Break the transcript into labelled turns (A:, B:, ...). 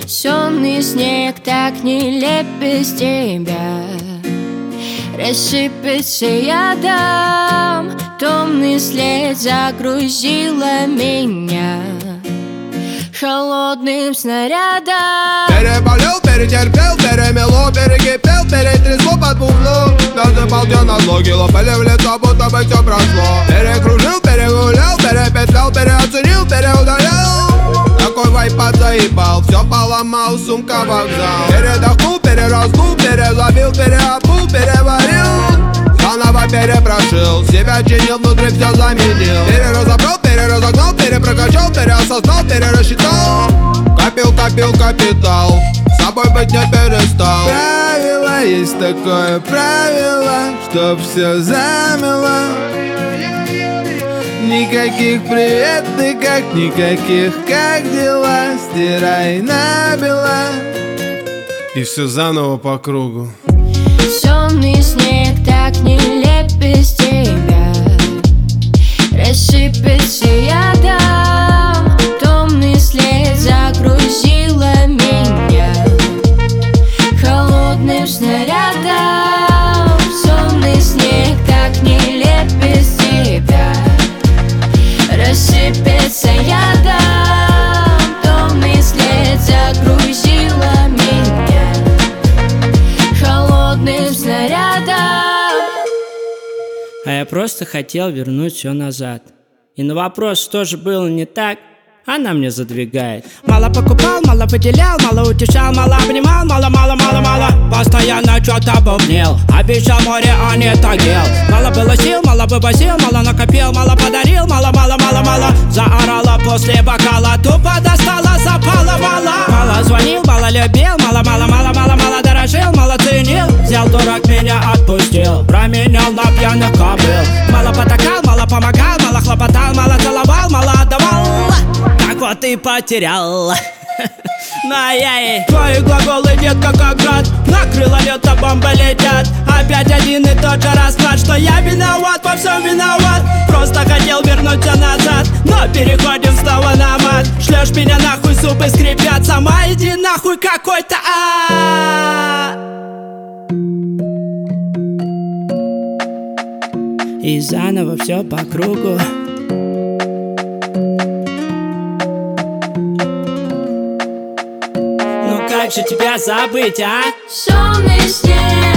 A: Сонный снег так нелеп без тебя. Рассыпется я дам, томный след загрузила меня холодным снарядом.
B: Переболел, перетерпел, перемело, перекипел, перетрясло под бухло. Даже полдня на ноги лопали в лицо, будто бы все прошло. Перекружил, перегулял, перепетлял, переоценил, переудалял. Такой вайп заебал, все поломал, сумка вокзал. Передохнул, переразнул, перезабил, переобул, переварил. Заново перепрошил, себя чинил, внутри все заменил. Переразобрал, переразогнал, перепрокачал, переосознал, перерасчитал. Копил, копил капитал, с собой быть не перестал.
C: Правило есть такое правило, чтоб все замело. Никаких привет, ты как никаких, как дела? Стирай набело. И все заново по кругу.
A: Сонный снег так нелеп без тебя. Рассыпется я дам, томный след загрузила меня холодным снарядом. Сонный снег так нелеп без тебя. Рассыпется я дам, томный след загрузила меня холодным снарядом.
D: А я просто хотел вернуть все назад. И на вопрос, что же было не так, она мне задвигает.
E: Мало покупал, мало выделял, мало утешал, мало обнимал, мало. Постоянно что-то бубнил, обещал море, а не так ел. Мало было сил, мало вывозил, мало накопил, мало подарил, мало. Заорала после бокала, тупо достала, запала, мало звонил, мало любил, мало дорожил, мало ценил. Взял дурак, меня отпустил, променял на пьяных кобыл. Мало потакал, мало помогал, мало хлопотал, мало целовал, мало отдавал. Так вот и потерял. Твои глаголы, детка, как град. Накрыло лето, бомбы летят. Опять один и тот же расклад, что я виноват, во всем виноват. Просто хотел вернуться назад, но переходим снова на мат. Шлешь меня нахуй, зубы скрипят. Сама иди нахуй какой-то
D: И заново все по кругу.
E: Как же тебя забыть, а?
A: Сонный снег